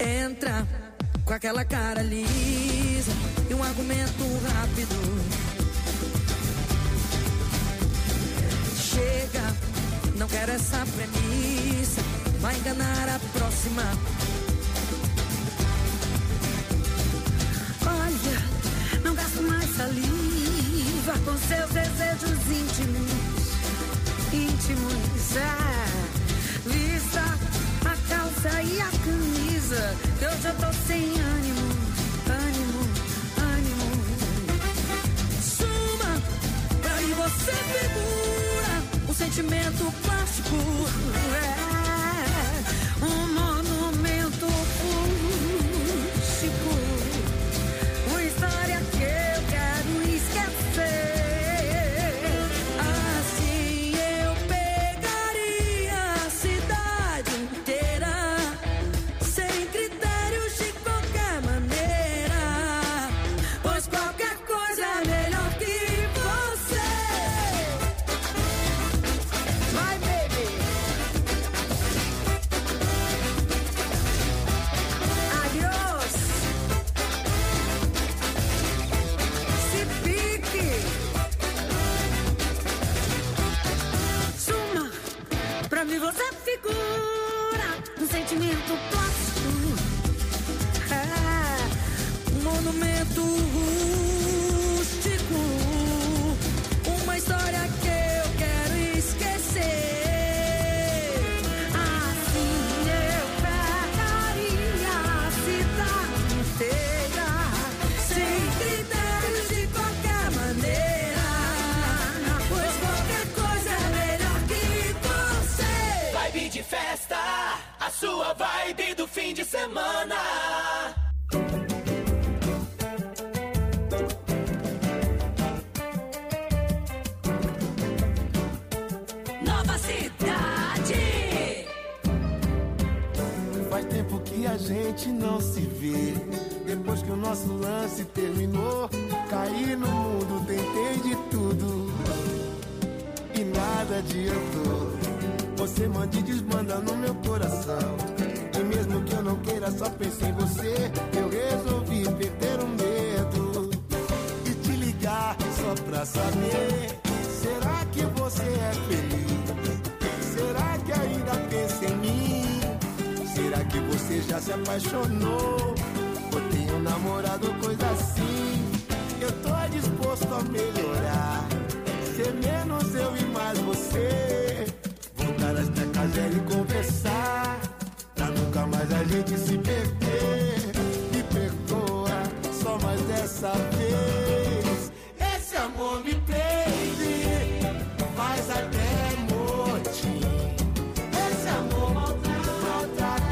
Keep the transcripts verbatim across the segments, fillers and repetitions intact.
entra com aquela cara lisa e um argumento rápido. Chega, não quero essa premissa, vai enganar a próxima. Olha, não gasto mais saliva com seus desejos íntimos, íntimos, é. Vista a calça e a camisa, que hoje eu tô sem ânimo, ânimo, ânimo. Suma, pra mim você figura um sentimento plástico, é um monumento rústico, uma história que eu quero esquecer. Assim eu pegaria a cidade inteira, sem critérios de qualquer maneira, pois qualquer coisa é melhor que você. Vai, baby. Adiós. Se pique. Suma. Pra mim você figura um sentimento plástico. É um monumento rústico, uma história que eu quero esquecer. Assim eu pegaria a cidade inteira, Sem critérios de qualquer maneira, pois qualquer coisa é melhor que você. Vibe de festa, a sua vibe do fim de semana. Nova Cidade. Faz tempo que a gente não se vê. Depois que o nosso lance terminou, caí no mundo, tentei de tudo e nada adiantou. Você manda e desmanda no meu coração, e mesmo que eu não queira, só penso em você. Eu resolvi perder o medo e te ligar só pra saber: será que você é feliz? Será que ainda pensa em mim? Será que você já se apaixonou? Ou tem um namorado, coisa assim? Eu tô disposto a melhorar, ser menos eu e mais você. Voltar esta casa e conversar, pra nunca mais a gente se perder. Me perdoa, só mais dessa vez. Esse amor me prende, faz até motim. Esse amor maltrata,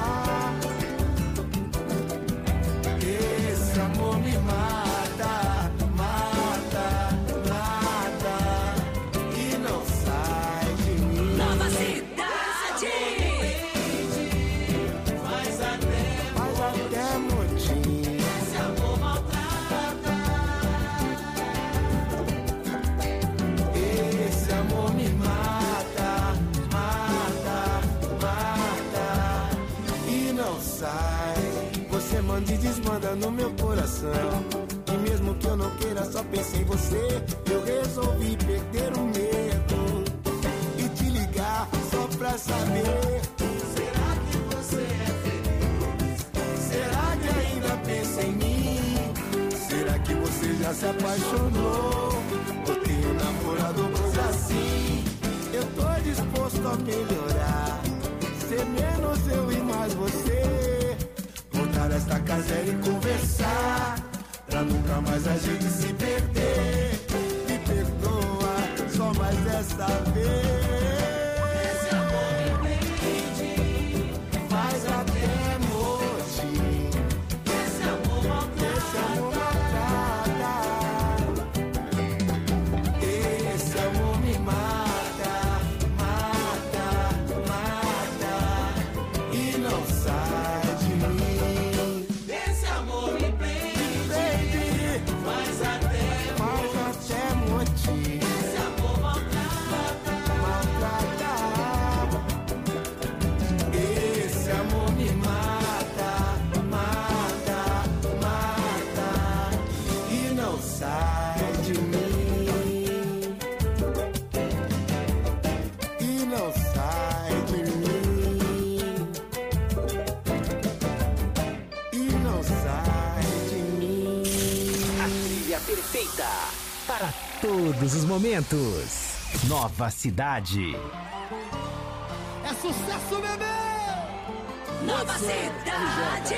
esse amor me mata, mata, mata, e não sai de mim. Nova Cidade. Faz até Faz até motim. esse amor maltrata. Esse amor me mata, mata, mata, e não sai. Você manda e desmanda no meu coração, e mesmo que eu não queira, só pense em você. Eu resolvi perder o medo e te ligar só pra saber: será que você é feliz? Será que ainda pensa em mim? Será que você já se apaixonou? Ou tem um namorado, coisa assim? Eu tô disposto a melhorar, ser menos eu e mais você. Voltar esta casa e conversar, pra nunca mais a gente se perder. Me perdoa, só mais desta vez. Esse amor me prende, Faz até motim. esse amor maltrata. Esse amor maltrata, esse amor me mata, mata, mata, e não sai de mim. Esse amor me prende, Baby, faz até faz perfeita para todos os momentos. Nova Cidade. É sucesso, bebê! Nova Cidade.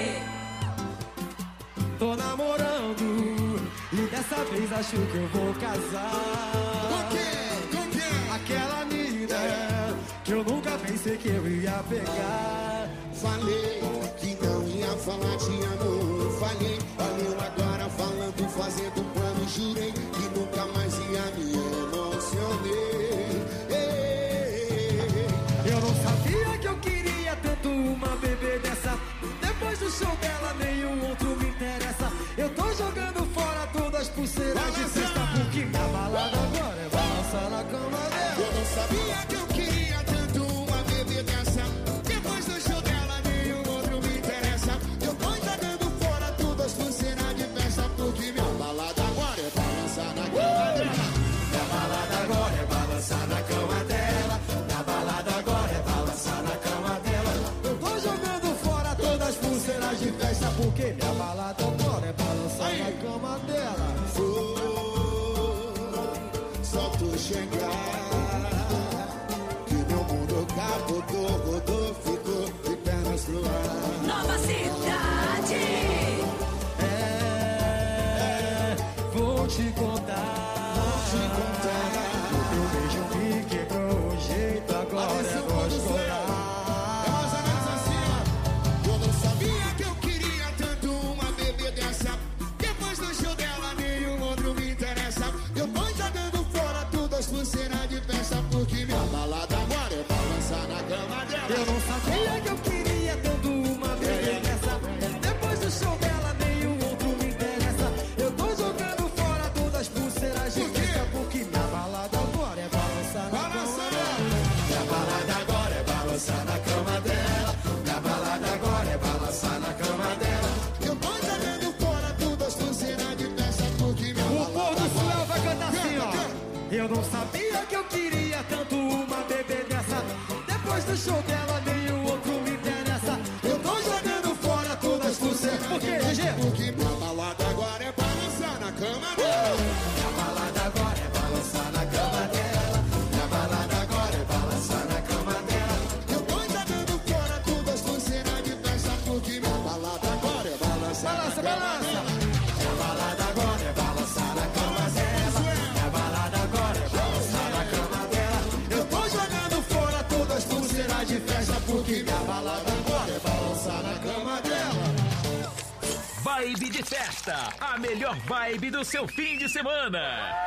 Tô namorando e dessa vez acho que eu vou casar. Com quem? Com quem? Aquela mina que eu nunca pensei que eu ia pegar. Falei que não ia falar de amor. Falei, valeu agora falando, fazendo plano. Jurei que nunca mais ia me emocionei. Eu não sabia que eu queria tanto uma bebê dessa. Depois do show dela nenhum outro me interessa. Eu tô jogando fora todas as pulseiras de festa, porque minha balada agora é balançar na cama dela. Eu não sabia que eu queria tanto uma bebê dessa. Depois do show dela nenhum outro me interessa. Eu tô jogando fora todas as pulseiras de festa, porque minha balada agora é balançar na cama dela. Minha balada agora é balançar na cama dela. Minha balada agora é balançar na cama dela. Eu tô jogando fora todas as pulseiras de festa, porque minha balada agora é balançar Aí. na cama dela. Foi só tu chegar que meu mundo capotou, rodou, ficou de pernas pro ar. Nova Cidade. É, vou te contar. Vou te contar. O teu beijo me quebrou o jeito, agora é vou chorar. É mais ou menos assim, ó. Eu não sabia que eu queria tanto uma bebê dessa. Depois do show dela, nenhum outro me interessa. Eu tô jogando fora todas as pulseiras de festa, porque minha balada agora é balançar na cama dela. Eu não sabia que eu queria tanto uma bebê dessa. Depois do show dela, nenhum outro me interessa. Eu tô jogando fora todas as pulseiras de Por quê? festa, porque minha balada agora é balançar na Balança cama dela. Minha balada agora é balançar na cama dela. Minha balada agora é balançar na cama dela. Eu tô jogando fora todas as pulseiras de festa, porque minha O povo balada do Sul agora vai cantar assim, ó. Eu não sabia que eu queria tanto uma bebê dessa. Depois do show dela, nenhum outro me interessa. Eu tô jogando fora todas as pulseiras. Por quê, G G? porque minha balada agora é balançar na cama dela. Minha balada agora é balançar na cama dela. Minha balada agora é balançar na cama dela. Eu tô jogando fora todas as pulseiras de festa, porque minha balada agora é balançar Balança, na cama balança. dela. Minha balada agora é balançar na cama dela. Minha balada agora é balançar na cama dela. Eu tô jogando fora todas as pulseiras de festa, porque minha balada agora é balançar na cama dela. Vibe de festa, a melhor vibe do seu fim de semana.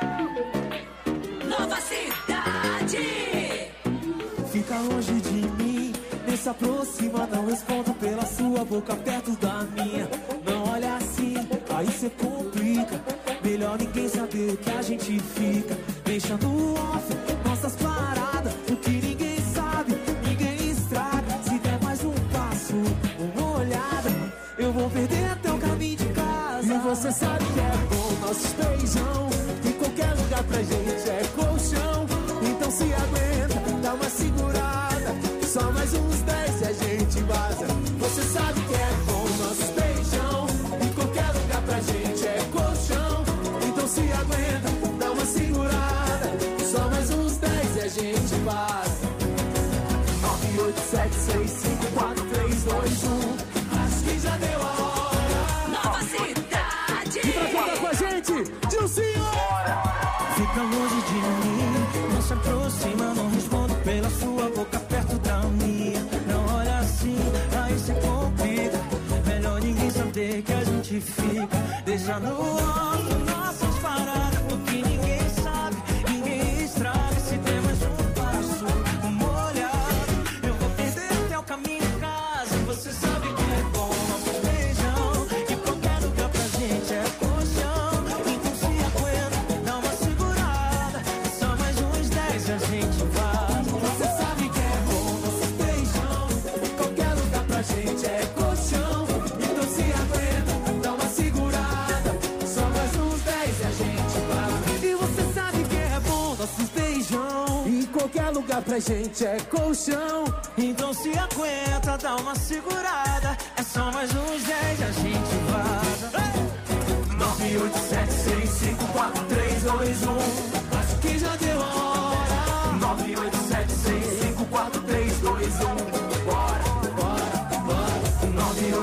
Nova Cidade. Fica longe de mim, nem se aproxima, não respondo pela sua boca perto da minha. Não olha assim, aí cê complica. Melhor ninguém saber que a gente fica. Deixando off nossas paradas, o que ninguém sabe, ninguém estraga. Se der mais um passo, uma olhada, eu vou perder até o caminho de casa. E você sabe que é bom nossos beijão, que qualquer lugar pra gente é colchão. Então se aguenta, dá uma segurada, só mais uns dez e a gente vaza. Você sabe que é bom nossos beijão, em qualquer lugar pra gente é colchão. Então se aguenta, dá uma segurada, só mais uns dez e a gente vaza. nove oito sete seis cinco quatro três dois um, acho que já deu a hora. Nova Cidade. E pra fora com a gente, Dilcinho! Fica longe de mim, não se aproxima, não respondo pela sua boca perto da minha. Não olha assim, aí cê complica. Melhor ninguém saber que a gente fica. Deixa no alto nossas paradas, porque ninguém sabe, ninguém estraga. Se der mais um passo, uma olhada, eu vou perder até o caminho de casa. Você sabe que é bom nosso beijão, que qualquer lugar pra gente é colchão. Então se aguenta, dá uma segurada, só mais uns dez a gente vai. Você sabe que é bom nosso beijão, em qualquer lugar pra gente é colchão. Então se aguenta, dá uma segurada, só mais uns dez e a gente vai. E você sabe que é bom nossos beijão, em qualquer lugar pra gente é colchão. Então se aguenta, dá uma segurada, é só mais uns dez e a gente vaza. nove oito sete seis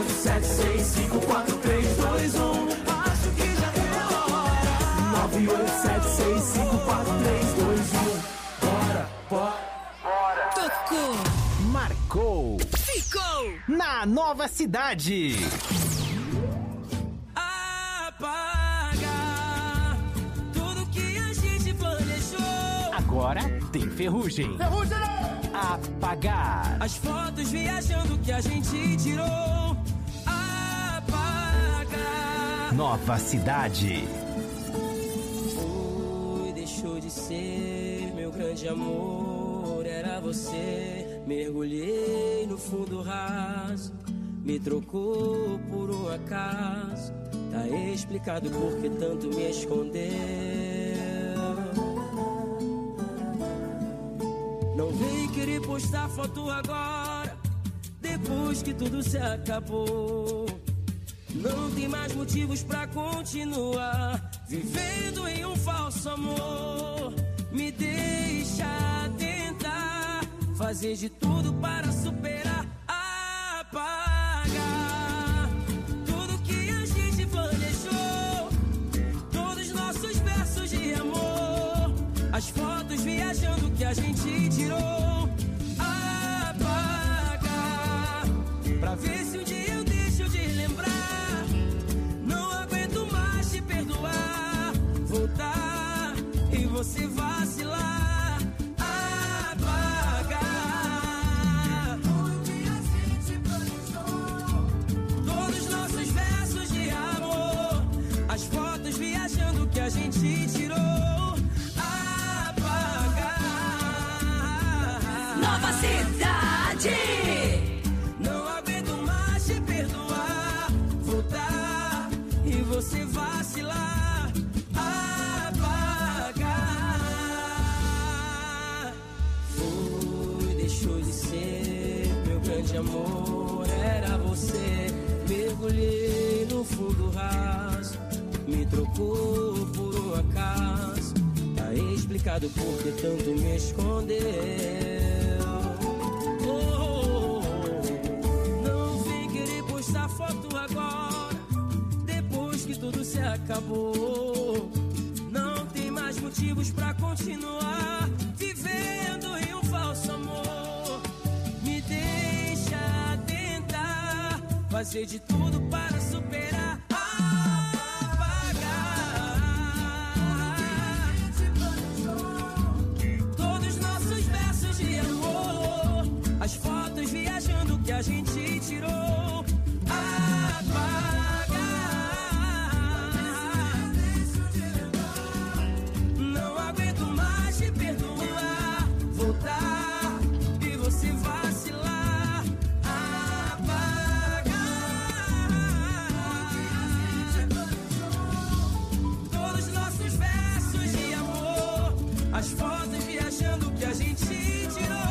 oito sete seis cinco quatro três dois um. Acho que já é hora. nove oito sete seis cinco quatro três dois um. Bora, bora. Tocou. Marcou. Ficou. Na Nova Cidade. Apagar tudo que a gente planejou. Agora tem Ferrugem. Ferrugem! Apagar. As fotos viajando que a gente tirou. Apagar. Nova Cidade. Foi, deixou de ser meu grande amor. Era você. Mergulhei no fundo raso. Me trocou por um acaso. Tá explicado por que tanto me escondeu. Não vem querer postar foto agora, depois que tudo se acabou. Não tem mais motivos pra continuar vivendo em um falso amor. Me deixa tentar fazer de tudo para superar. Apagar tudo que a gente planejou. Todos nossos versos de amor. As fotos viajando que a gente tirou. Apagar pra ver se um dia eu deixo de lembrar. Não aguento mais te perdoar. Voltar e você vacilar. Apagar tudo que a gente planejou. Todos nossos versos de amor. As fotos viajando que a gente tirou. Nova Cidade. Não aguento mais te perdoar. Voltar e você vacilar. Apagar. Foi, deixou de ser meu grande amor. Era você. Mergulhei no fundo raso. Me trocou por um acaso. Tá explicado por que tanto me escondeu. Foto agora, depois que tudo se acabou. Não tem mais motivos pra continuar vivendo em um falso amor. Me deixa tentar fazer de tudo para superar. Apagar todos nossos versos de amor. As fotos viajando que a gente tirou. Não aguento mais te perdoar. Voltar e você vacilar. Apagar todos os nossos versos de amor. As fotos viajando que a gente tirou.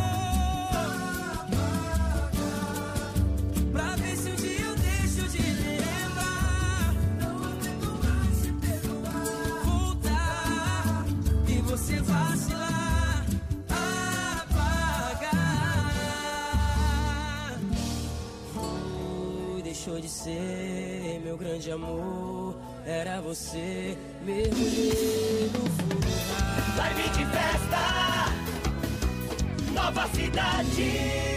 Você vacilar, apagar. Foi, deixou de ser meu grande amor. Era você, mergulhei no fundo. Live de festa, Nova Cidade.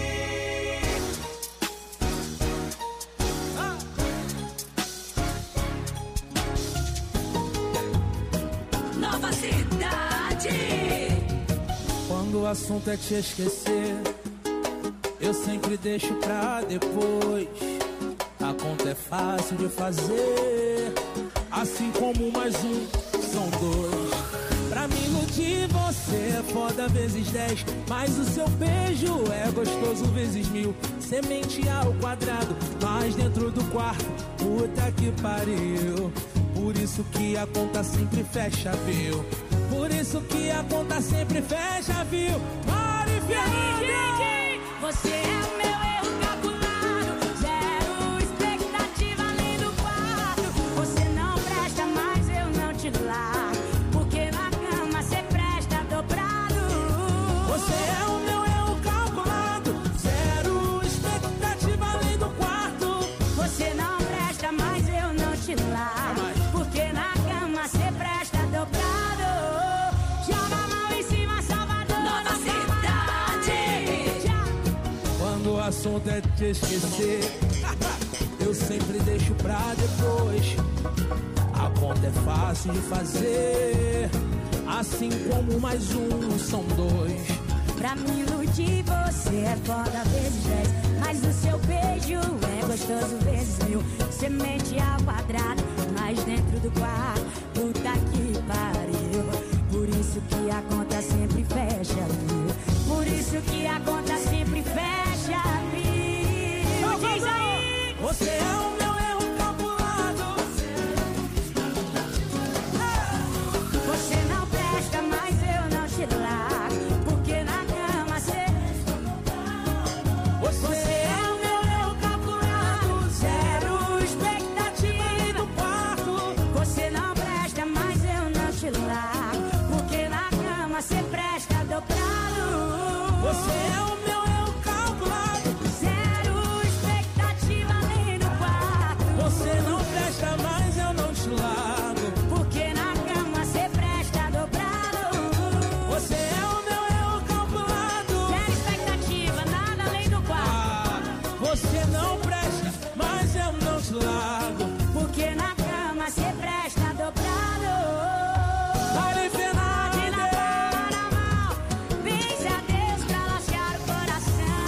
Quando o assunto é te esquecer, eu sempre deixo pra depois. A conta é fácil de fazer, assim como mais um são dois. Pra me iludir você é foda vezes dez, mas o seu beijo é gostoso vezes mil. Semente ao quadrado, mas dentro do quarto, puta que pariu. Por isso que a conta sempre fecha, viu? Por isso que a conta sempre fecha, viu? Mari Fernanda! Você é o meu erro calculado. Zero expectativa além do quarto. Você não presta, mas eu não te largo. Porque na cama você presta dobrado. Você é o meu erro calculado. Zero expectativa além do quarto. Você assunto é te esquecer, eu sempre deixo pra depois. A conta é fácil de fazer, assim como mais um são dois. Pra me iludir você é foda vezes dez, mas o seu beijo é gostoso vezes mil. Semente ao quadrado, mas dentro do quarto, puta que pariu. Por isso que a conta sempre fecha mil. Por isso que a conta sempre fecha mil. Diz aí! Você é o meu erro calculado. Você não presta, mas eu não te largo, porque na cama cê... Você é o meu erro calculado, zero expectativa no quarto. Você não presta, mas eu não te largo, porque na cama cê presta dobrado. Você é o meu erro calculado, zero expectativa nem no quarto. você não presta, mas eu não te largo. Porque na cama cê presta dobrado. Você é o meu erro calculado. Zero expectativa, nada além do quarto. Ah, você não presta, mas eu não te largo. Porque na cama cê presta dobrado. Vale Fernando. Pode na palma na mão, benze a Deus pra lascar o coração.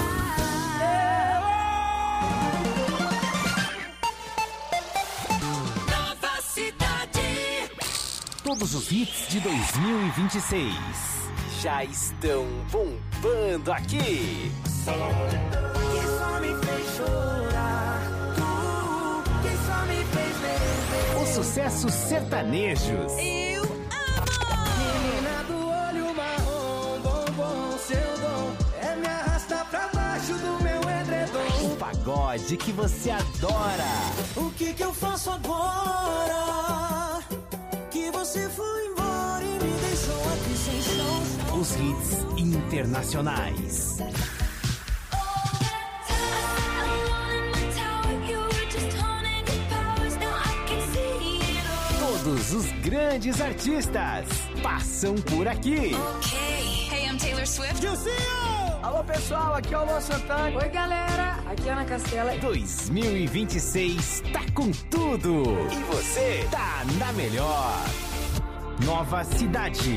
Nova Cidade. Todos os hits de dois mil e vinte e seis já estão bombando aqui. Que só me fez chorar, tu, que só me fez beber. Os sucessos sertanejos. Eu amo. Menina do olho marrom, bombom, seu dom é me arrastar pra baixo do meu edredom. O pagode que você adora. O que que eu faço agora? Que você foi embora e me deixou aqui sem chão. Os hits internacionais. Todos os grandes artistas passam por aqui. Hey, I'm Taylor Swift. Alô pessoal, aqui é o Luan Santana. Oi galera, aqui é Ana Castela. dois mil e vinte e seis tá com tudo. E você tá na melhor. Nova Cidade.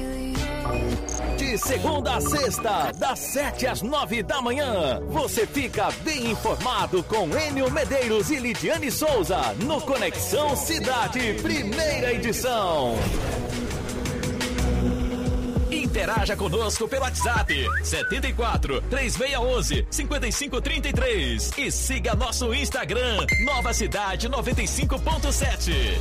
De segunda a sexta, das sete às nove da manhã, você fica bem informado com Enio Medeiros e Lidiane Souza no Conexão Cidade, primeira edição. Interaja conosco pelo WhatsApp setenta e quatro, três seis um um, cinco cinco três três e siga nosso Instagram Nova Cidade noventa e cinco ponto sete.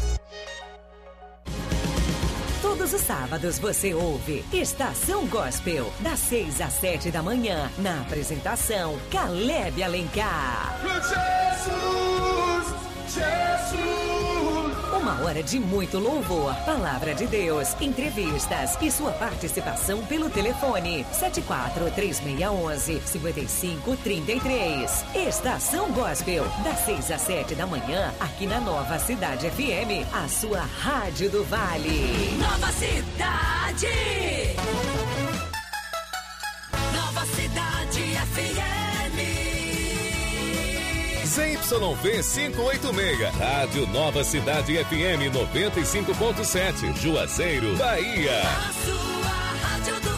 Todos os sábados você ouve Estação Gospel, das seis às sete da manhã, na apresentação Caleb Alencar. Jesus, Jesus. Uma hora de muito louvor, palavra de Deus, entrevistas e sua participação pelo telefone sete quatro, três seis um um, cinco cinco três três. Estação Gospel, das seis às sete da manhã, aqui na Nova Cidade F M, a sua rádio do Vale. Nova Cidade. Nova Cidade F M. Z Y V quinhentos e oitenta e seis, Rádio Nova Cidade F M noventa e cinco ponto sete, Juazeiro, Bahia. A sua rádio do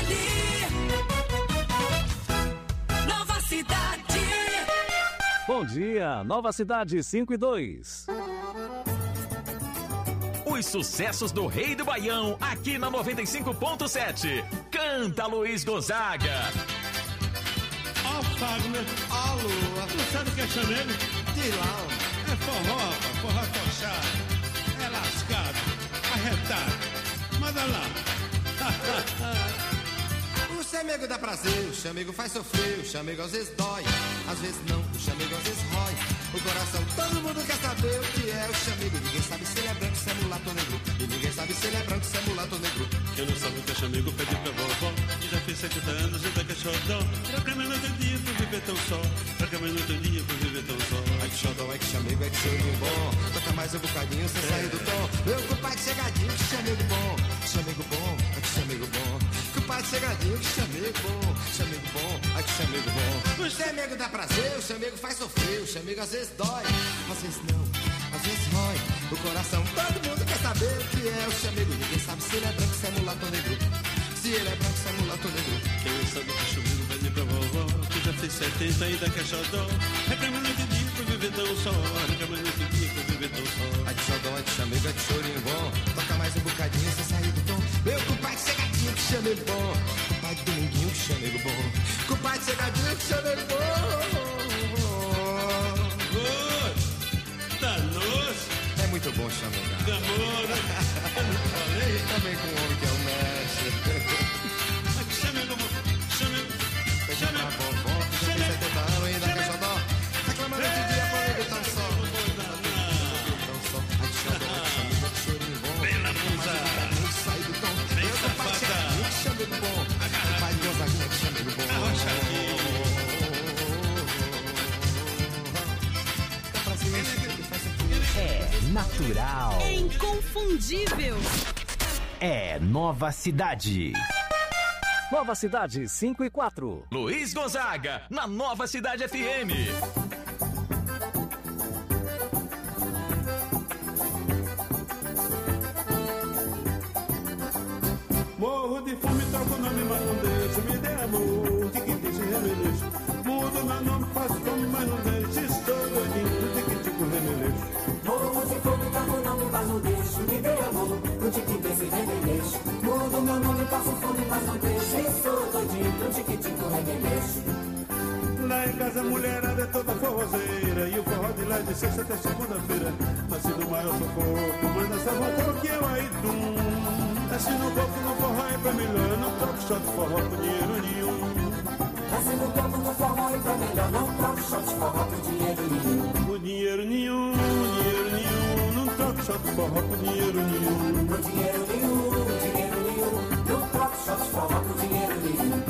Vale. Nova Cidade. Bom dia, Nova Cidade cinco e dois. Os sucessos do Rei do Baião, aqui na noventa e cinco ponto sete. Canta Luiz Gonzaga. Ó Fagner, ó Lua, tu sabe o que é chamego? De lá, é forró, forró tochado, é lascado, arretado, manda lá. O chamego dá prazer, o chamego faz sofrer, o chamego às vezes dói, às vezes não, o chamego às vezes rói o coração. Todo mundo quer saber o que é o chamego. Ninguém sabe se ele é branco, se é mulato ou negro. E ninguém sabe se ele é branco, se é mulato ou negro. Quem não sabe o que é chamego, pede pra vovó, que já fez setenta anos e daqui a xodó. Pra que não tem dia pra viver tão só, pra que não tem dia pra viver tão só. Ai que xodó, ai que chamego, ai que chamego bom. Toca mais um bocadinho sem sair do tom. Meu compadre chegadinho, que chamego bom. chamego bom, ai que chamego bom. Compadre chegadinho, que chamego bom, chamego bom, ai que chamego bom. O chamego dá prazer, o chamego faz sofrer, o chamego às vezes dói, às vezes não, às vezes rói o coração. Todo mundo quer saber o que é o chamego. Ninguém sabe se ele é branco, se é mulato ou negro. Se ele é branco, se é mulato ou negro. Quem sabe que o chamego vai dizer pra vovó que já fez setenta e ainda quer xodó. Reclamando de dia pra viver tão só, reclamando de dia pra viver tão só. Ai de xodó, ai de chamego, ai de chorinho bom. Toca mais um bocadinho sem sair do tom. Meu compadre chegadinho, que chamego bom. Compadre Dominguinho, que chamego bom. Compadre chegadinho, que chamego bom. Danos! É muito bom chamegar. Amor, eu não falei. Também com o homem que é o mestre. Ai que chamego bom, chamego, chamego. A vovó, que já tem setenta anos e ainda quer xodó. Reclamando de dia pra ele tão só. Tão só, ai de xodó, ai de chamego, ai de chorinho bom. Bela musa. Sai do tom. Meu compadre chegadinho, que chamego bom. Compadre Gonzaguinha, que chamego bom. Arrocha aqui. É natural. É inconfundível. É Nova Cidade. Nova Cidade cinco e quatro. Luiz Gonzaga, na Nova Cidade F M. Morro de fome, troco o nome, mas não deixo. Me dê amor, de que deixe remeleixo. Mudo meu nome, faço fome, mas não deixo. Estou doidinho, de que tico remeleixo. Morro de fome, troco o nome, mas não deixo. Me dê amor, de que deixe remeleixo. Mudo meu nome, faço fome, mas não deixo. Estou doidinho, de que tico remeleixo. Lá em casa a mulherada é toda forrozeira. E o forró de lá é de sexta até segunda-feira. Nasci no maior sufoco, mas nessa volta que eu aí tum. Nasci no copo, no forró é pra melhor. Eu não troco shot forró por dinheiro nenhum. Nasci no copo, no forró é pra melhor. Não troco shot forró por dinheiro nenhum. Por dinheiro nenhum, dinheiro nenhum. Não troco shot forró por dinheiro nenhum. Por dinheiro nenhum, dinheiro nenhum. Não troco shot forró por dinheiro nenhum.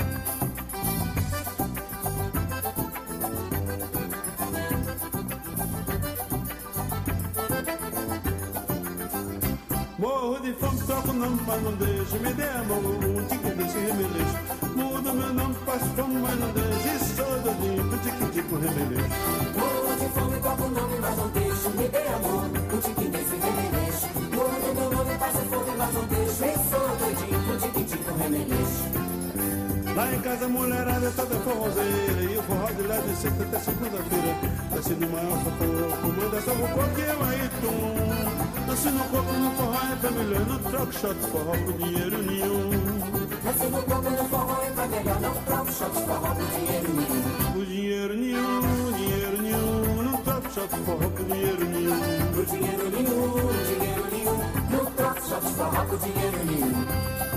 Morro de fome, troco o nome, mas não deixo. Me dê amor, um tique deixe remeleixo. Mudo meu nome, passo fome, mas não deixo. E sou doidinho, tique tico remeleixo. Morro de fome, troco o nome, mas não deixo. Me dê amor, um tique deixe remeleixo. Mudo meu nome, passo fome, mas não deixo. E sou doidinho, tique tico remeleixo. Lá em casa a mulherada é toda forrozeira. E o forró de lá de sexta até segunda-feira. Nasci no maior socorro, manda só o coque eu aí tum. Nasci no copo, no forró é pra melhor. Não troco shot forró por dinheiro nenhum. Nasci no copo, no forró é pra melhor. Não troco shot forró por dinheiro nenhum. Por dinheiro nenhum, dinheiro nenhum. Não troco shot forró por dinheiro nenhum. Por dinheiro nenhum, dinheiro nenhum. Não troco shot forró por dinheiro nenhum.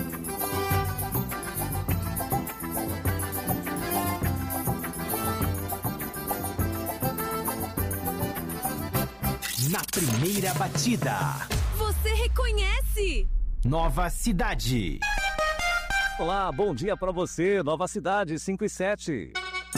Na primeira batida. Você reconhece? Nova Cidade. Olá, bom dia pra você. Nova Cidade cinco e sete.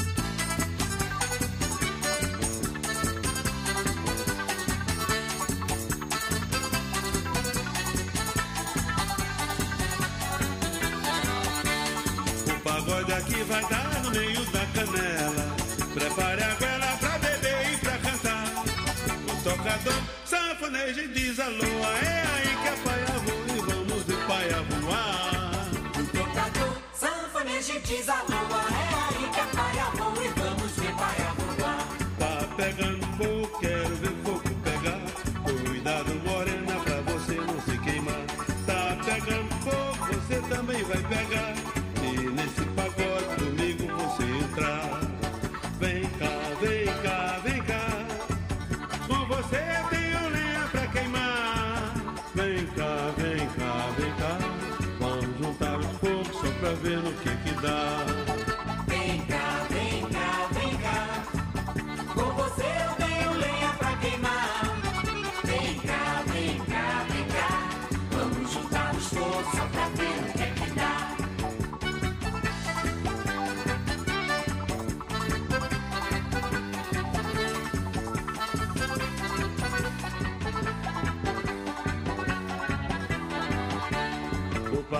O pagode aqui vai dar no meio da canela. Prepare a goela pra beber e pra cantar. O tocador sanfoneja e diz alô. É aí que a paia voa e vamos de paia voar. O tocador sanfoneja e diz alô. É aí que a paia voa e vamos de paia voar. Tá pegando fogo, quero ver fogo pegar. Cuidado, morena, pra você não se queimar. Tá pegando fogo, você também vai pegar. E nesse pagode comigo você entrar. Vem cá, vem cá, vem cá. Com você eu tenho lenha pra queimar. Vem cá, vem cá, vem cá. Vamos juntar os fogos só pra ver no que que dá.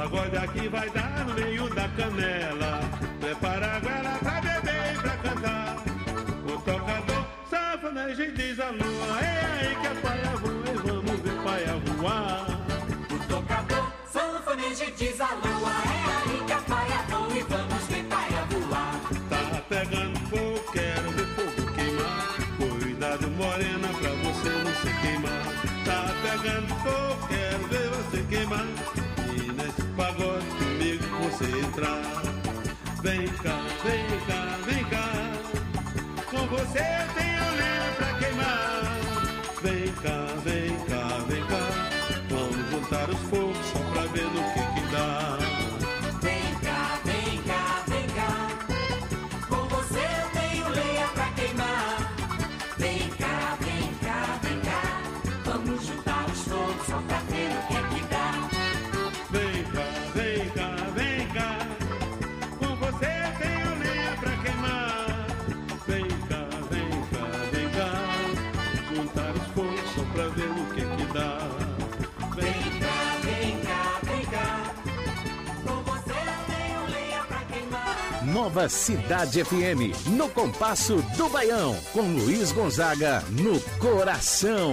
pagode aqui vai dar no meio da canela. Prepara a goela pra beber e pra cantar. O tocador sanfoneja diz a lua, é aí que a paia voa e vamos ver paia voar. O tocador sanfoneja diz a lua, é aí que a paia voa e vamos ver paia voar. Tá pegando fogo, quero ver fogo queimar. Cuidado, morena, pra você não se queimar. Tá pegando fogo, quero ver você queimar. E nesse pagode comigo você entrar. Vem cá, vem cá, vem cá. Com você eu tenho lenha pra queimar. Vem cá, vem cá, vem cá. Vamos juntar os fogos só pra ver no que que dá. Vem cá, vem cá, vem cá. Com você eu tenho lenha pra queimar. Vem cá, vem cá, vem cá. Vamos juntar os fogos só pra ver o que que dá. Vem cá, vem cá, vem cá. Com você eu tenho lenha pra queimar. Vem cá, vem cá, vem cá. Juntar os fogos só pra ver o que que dá. Vem cá, vem cá, vem cá. Com você eu tenho lenha pra queimar. Nova Cidade F M, no compasso do Baião, com Luiz Gonzaga no coração.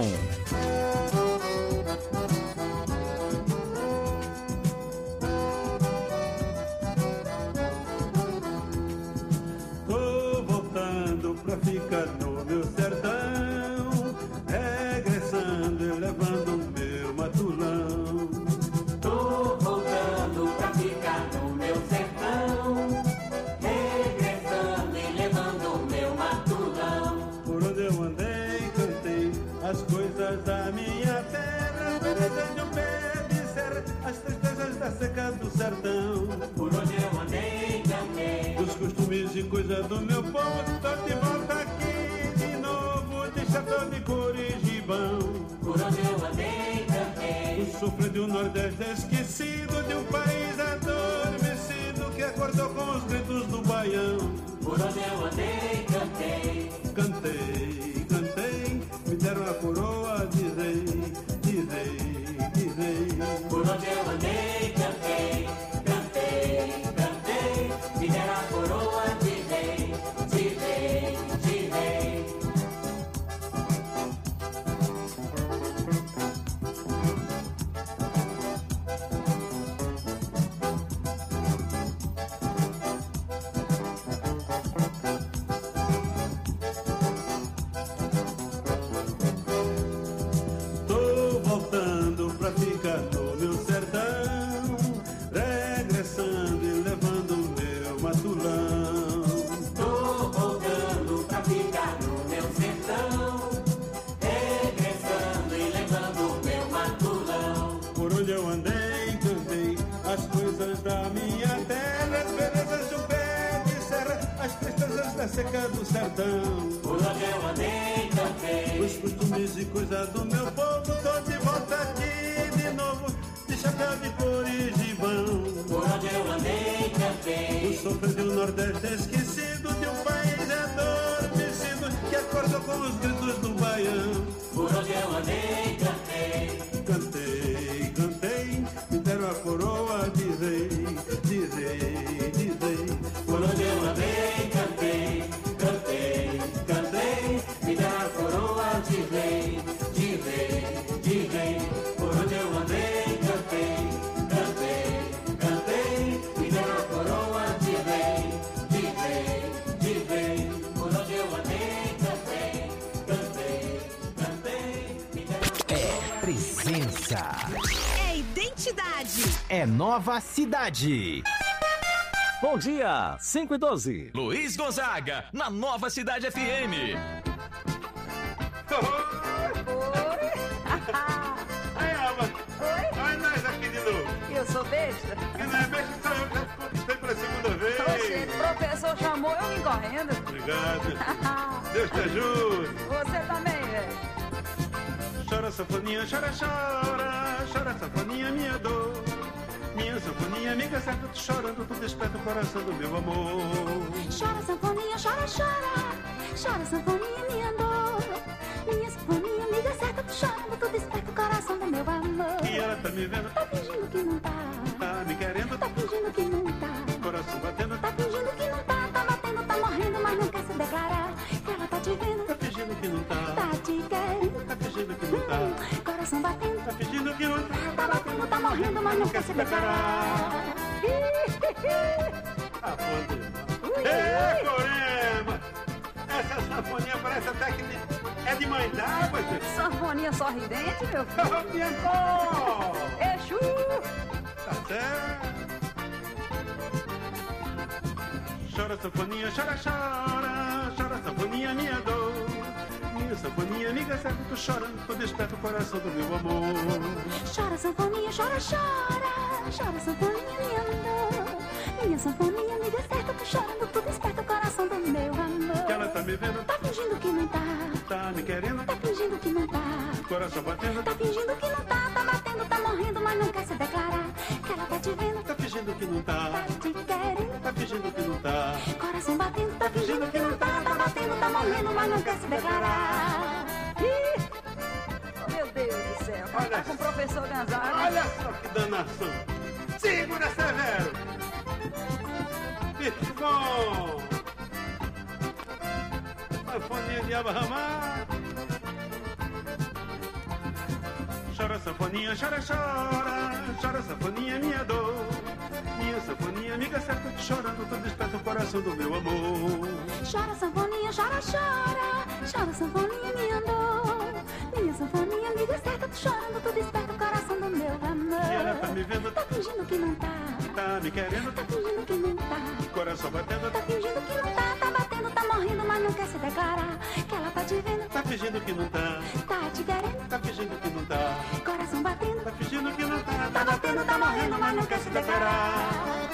Tô voltando pra ficar no meu sertão, regressando e levando o meu matulão. Tô voltando pra ficar no meu sertão, regressando e levando o meu matulão. Por onde eu andei, cantei as coisas da minha terra, desde um pé de serra, as tristezas da seca do sertão. Por onde eu andei, cantei os costumes e coisas do meu povo, tô de volta aqui de novo, de chapéu de couro e gibão. Por onde eu andei, cantei o sofrer do Nordeste esquecido, de um país adormecido que acordou com os gritos do Baião. Por onde eu andei, cantei Cantei, cantei, me deram a coroa de rei, de rei, de rei. Por onde eu andei, cantei, cantei, cantei, me deram a coroa de rei, de rei, de rei. Tô voltando pra ficar no meu sertão, regressando e levando o meu matulão. Tô voltando pra ficar no meu sertão, regressando e levando o meu matulão. Por onde eu andei, cantei as coisas da minha terra, as belezas de um pé de serra, as tristezas da seca do sertão. Por onde eu andei, cantei os costumes e coisas do meu povo, tô de volta aqui de novo, de chapéu de couro e gibão. Por onde eu andei, cantei o sofrer do Nordeste esquecido, de um país adormecido que acordou com os gritos do Baião. Por onde eu andei, cantei Cantei, cantei, me deram a coroa de rei, de rei, de rei. Por onde eu andei, cantei, cantei, cantei, me deram a coroa de rei, de rei, de rei. Por onde eu andei, cantei, cantei, cantei, me deram a coroa de rei, de rei, de rei. Por onde eu andei, cantei, cantei, cantei, me deram a coroa. É presença. É identidade. É Nova Cidade. Bom dia, cinco e doze. Luiz Gonzaga, na Nova Cidade F M. Aí, Alba. Oi? Olha nós aqui de novo. Eu sou besta? Que não é besta, sou eu que conquistei pela segunda vez. Oxe, o professor chamou, eu vim correndo. Obrigado. Deus te ajude. Você também, velho. Chora, sanfoninha, chora, chora. Chora, sanfoninha, minha dor. Minha sanfoninha, amiga certa, tô chorando, tu desperta o coração do meu amor. Chora, sanfoninha, chora, chora. Chora, sanfoninha, minha dor. Minha sanfoninha, amiga certa, tô chorando, tu desperta o coração do meu amor. E ela tá me vendo, tá fingindo que não tá. Tá me querendo. Coração batendo. Tá pedindo que não tá. Tá batendo, tá morrendo, mas não quer se declarar. Tá bom. Ê, Corema! Essa sanfoninha parece até que é de mãe d'água, gente. Sanfoninha sorridente, meu filho. Biancó! Exu! Tá certo. Chora, sanfoninha, chora, chora. Chora, sanfoninha, minha dor. Minha sanfoninha, amiga, certo, tô chorando. Tô desperto o coração do meu amor. Chora, sanfoninha, chora, chora. Chora, sanfoninha, minha dor. Minha sanfoninha, amiga, certo, tô chorando. Tô desperto o coração do meu amor. Que ela tá me vendo. Tá fingindo que não tá. Tá me querendo. Tá fingindo que não tá. Coração batendo. Tá fingindo que não tá. Tá batendo, tá morrendo, mas não quer se declarar. Que ela tá te vendo. Tá fingindo que não tá. Tá te querendo. Tá fingindo que não tá. Coração batendo, tá fingindo que não tá. Tá batendo, tá morrendo, mas não quer se declarar. Ih! Oh, meu Deus do céu. Olha Tá com o professor Gonzaga. Olha só que danação. Segura, Severo. Fique bom. Sanfoninha de abarramar. Chora, sanfoninha, chora, chora. Chora, sanfoninha, minha dor. Minha sanfoninha, amiga certa, tô chorando. Tô desperto o coração do meu amor. Chora, sanfoninha, chora, chora. Chora, sanfoninha, minha dor. Minha sanfoninha, amiga certa, tô chorando. Tô desperto o coração do meu amor. E ela tá me vendo. Tá fingindo que não tá. Tá me querendo. Tá fingindo que não tá. Coração batendo. Tá fingindo que não tá. Tá batendo, tá morrendo, mas não quer se declarar. Que ela tá te vendo. Tá fingindo que não tá. Tá te querendo. Tá fingindo que não tá. Coração batendo. Tá fingindo que não tá. Tá batendo, tá morrendo, mas não quer se declarar.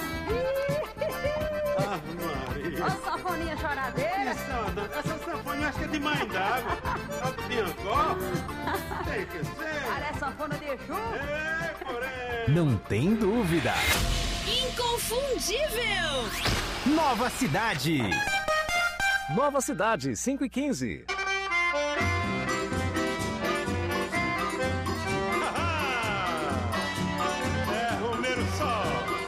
Ah, Maria. Ó, sanfoninha choradeira. Isso, Ana, essa sanfoninha acho que é de mãe d'água. Tá do Biancó. Tem que ser. Parece sanfona de Exu. Ê, porém. Não tem dúvida. Inconfundível. Nova Cidade. Nova Cidade, cinco e quinze. É Romero só.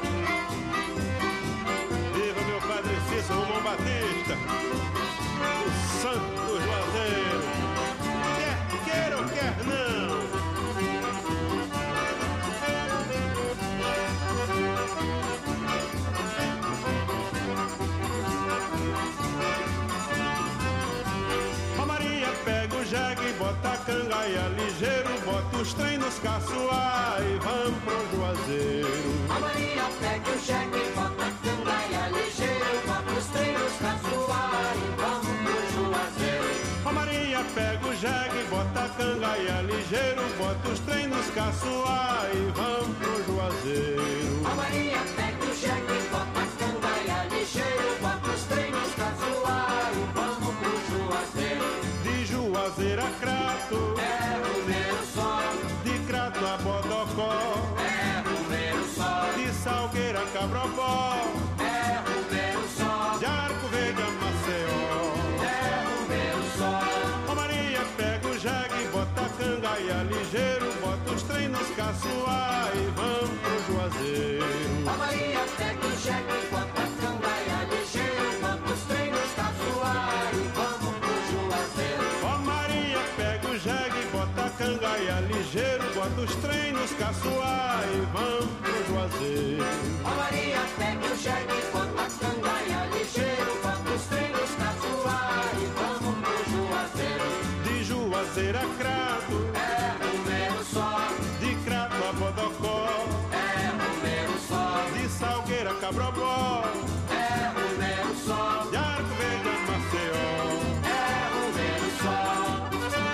Viva meu padre Cícero Romão Batista, o Santo Juazeiro. Quer queira ou quer não. Ó Maria, pega o jegue, bota a cangaia ligeiro, bota os trem nos caçoar e vamos pro Juazeiro. A Maria pega o jegue, bota a cangaia ligeiro, bota os trem nos caçoar e vamos pro Juazeiro. Ó Maria, pega o jegue, bota a cangaia ligeiro, bota os trem nos caçoar e vamos pro Juazeiro. A Maria pega o jegue, bota a cangaia ligeiro, bota os trem nos caçoar e vamos pro Juazeiro. De Juazeiro a Crato, é o meu só. De Crato a Bodocó, é o meu só. De Salgueira a Cabrobó, é o meu só. De Arco Verde a Maceió, é o meu só. Ó Maria, pega o jegue, bota a cangaia ligeiro, bota os trem nos caçoar e vamos pro Juazeiro. A Maria pega o jegue, bota a cangaia ligeiro, bota os trem nos caçoar e vamos pro Juazeiro. Ó Maria, pega o jegue, bota a cangaia ligeiro, bota os trem nos caçoar e vamos pro Juazeiro. A Maria pega o jegue, bota a cangaia ligeiro, bota os trem nos caçoar e vamos pro Juazeiro. De Juazeiro a Crato, é o meu só. De Crato a Bodocó, é o meu só. De Salgueira a Cabrobó, é o meu só. De Arco Verde a Maceió, é o meu só.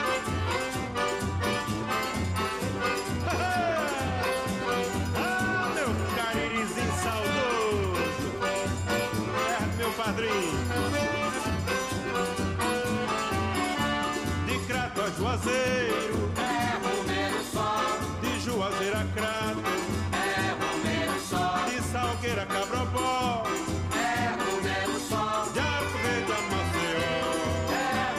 ah, meu caririzinho saudoso, é meu padrinho. De Crato a Juazeiro, é o meu só. De Juazeiro a Crato, é o meu só. De Salgueira a Cabrobó, é o meu só. De Arco Verde a Maceió, é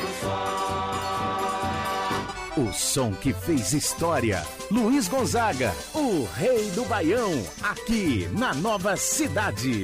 o meu só. O som que fez história. Luiz Gonzaga, o rei do Baião, aqui na Nova Cidade.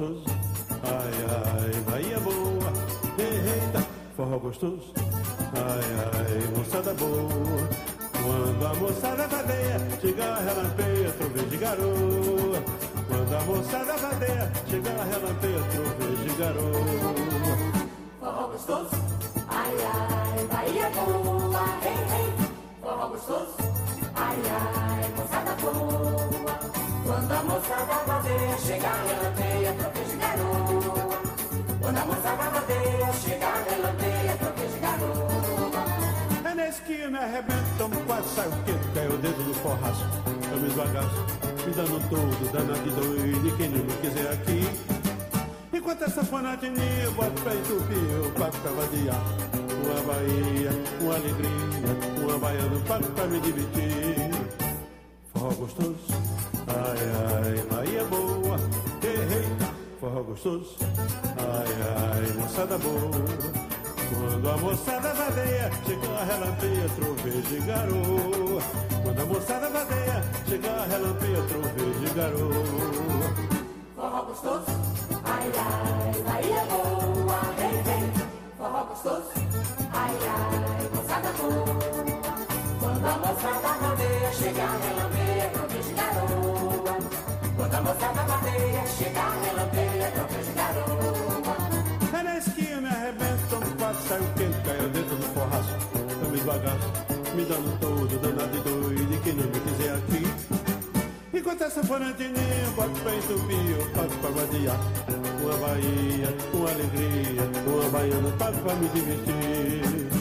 gostoso, ai, ai, Bahia boa, eita, forró gostoso, ai, ai, moçada boa. Quando a moçada vadeia, chega a relampeia, trovejo de garoa. Quando a moçada vadeia, chega a relampeia, trovejo de garoa. Forró gostoso, ai, ai, Bahia boa, ei, ei. Forró gostoso, ai, ai, moçada boa. Quando a moçada vadeia, chega a relampeia, trovejo de garoa. Quando a moçada vadeia, chega a relampeia, trovejo de garoa. É nesse que eu me arrebento, tomo quatro, saio quente, cai o dedo no forraço. Eu me esbagaço, me dando todo, danado de doido, e quem não me quiser aqui. Enquanto essa fanatinha eu boto pra entupir, eu pago pra vadiar. Uma Bahia, uma alegria, uma baiana, pago pra me divertir. Forró gostoso, ai, ai, Bahia boa, ei, forró gostoso, ai, ai, moçada boa. Quando a moçada vadeia, chega a relampeia, trovejo de garoa. Quando a moçada vadeia, chega a relampeia, trovejo de garoa. Forró gostoso, ai, ai, Bahia boa, ei, ei. Forró gostoso, ai, ai, moçada boa. Quando a moçada vadeia, chega a relampeia, trovejo de garoa. Quando a moçada vadeia, chega a relampeia, trovejo de garoa. É na esquina, me arrebento, tomo quatro, saio quente, caiu dentro do forraço. Eu me esbagaço, me dando todo, danado de doido, e quem não me quiser aqui. Enquanto essa forantininha, boto pra entupir, eu pago pra vadiar. Uma Bahia, uma alegria, uma baiana, pago pra me divertir.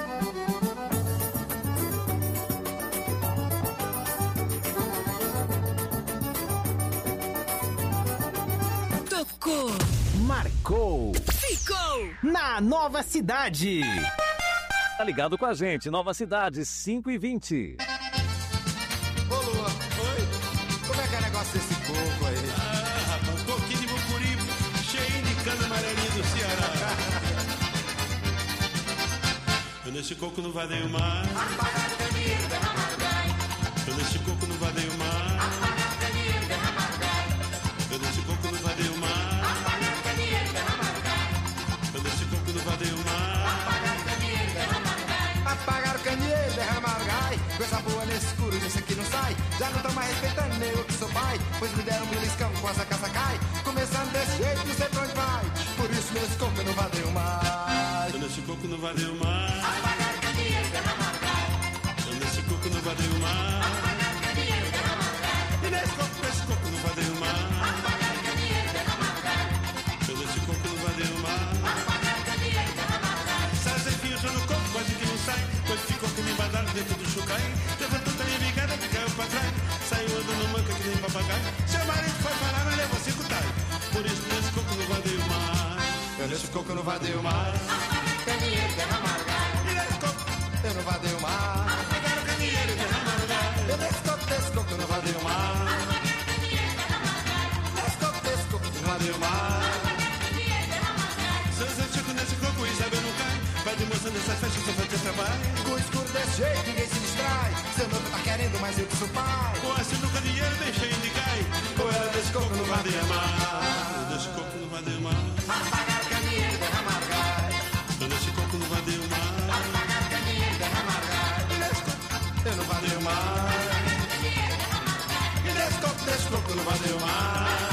Tocou, marcou, ficou na Nova Cidade. Tá ligado com a gente, Nova Cidade, cinco e vinte. Ô, Lua, oi? Como é que é o negócio desse coco aí? Ah, rapaz, coquinho de mucuribo, cheio de cana amarelinha do Ceará. Eu nesse coco não vadeio mais. Eu nesse coco não vadeio mais. Eu nesse coco não vadeio mais. Eu nesse coco não vadeio mais. Apagar o candeeiro, derramar o gai. Coisa boa nesse escuro, nesse aqui não sai. Já não tô mais respeitando nem eu que sou pai. Pois me deram um beliscão com essa caça cai. Começando desse jeito, não sei pra onde vai. Por isso nesse coco eu não vadeio mais. Eu nesse coco não vadeio mais. Apagar o candeeiro, derramar o gai. Eu nesse coco não vadeio mais. Apagar o candeeiro, derramar o gai. E nesse coco, nesse coco não vadeio mais. Apagar o candeeiro, derramar o gai. Eu nesse coco não vadeio mais. Apagar o candeeiro, derramar o gai. Sai sem fio, já no coco, quase que não sai. Quando ficou com me embadado dentro do chucai. Levou tanta minha bigada que caiu pra trás. Saiu andando manca que nem papagaio. Seu marido foi parar, mas levou cinco tais. Por isso nesse coco não vadeio mais. Eu nesse coco eu não vadeio mais. Apagar o candeeiro, derramar o gai. E nesse coco eu não vadeio mais. Apagar o candeeiro, derramar o gai. Eu nesse coco, nesse coco eu não vadeio mais. Apagar o candeeiro, derramar o gai. Nesse coco, nesse coco eu não vadeio mais. Apagar o candeeiro, derramar o gai. Seus antigos nesse coco, Isabel não cai. Vai de moça nessa festa, só vai ter trabalho. Com o escuro desse jeito ninguém se distrai. Seu noivo tá querendo, mas eu que sou pai. Com a sinuca de dinheiro bem cheio de cai. Com ela desse coco não vadeia mais. Desse coco não vadeio mais. Apagar o candeeiro, derramar o gai. Desse coco não vadeio mais. Apagar o candeeiro, derramar o gai. E nesse coco eu não vadeio mais. E nesse coco, nesse coco eu não vadeio mais.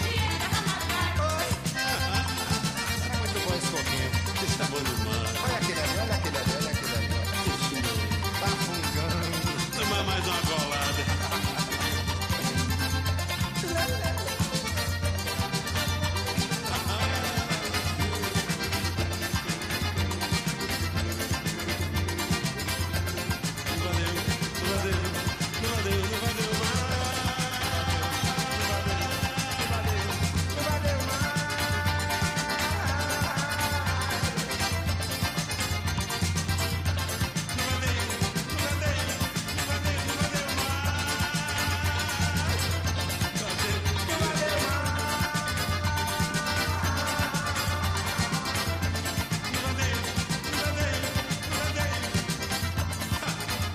Oi. É muito bom esse coquinho. Está bom demais. Olha aquele ali, olha aquele ali, olha aquele ali. Tá fungando. Toma mais uma golada.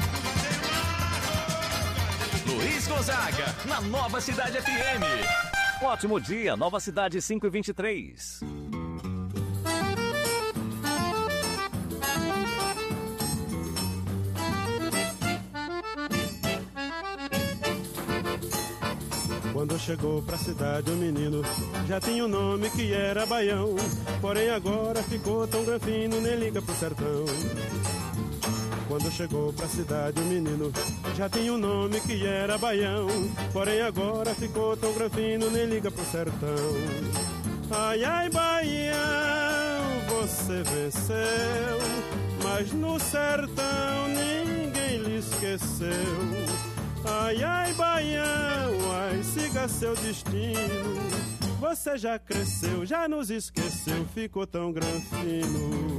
Luiz Gonzaga, na Nova Cidade F M. Ótimo dia, Nova Cidade cinco e vinte e três. Quando chegou pra cidade o menino já tinha um nome que era Baião, porém agora ficou tão granfino, nem liga pro sertão. Quando chegou pra cidade o menino já tinha um nome que era Baião, porém agora ficou tão granfino, nem liga pro sertão. Ai, ai, Baião, você venceu, mas no sertão ninguém lhe esqueceu. Ai, ai, Baião, ai, siga seu destino. Você já cresceu, já nos esqueceu, ficou tão granfino.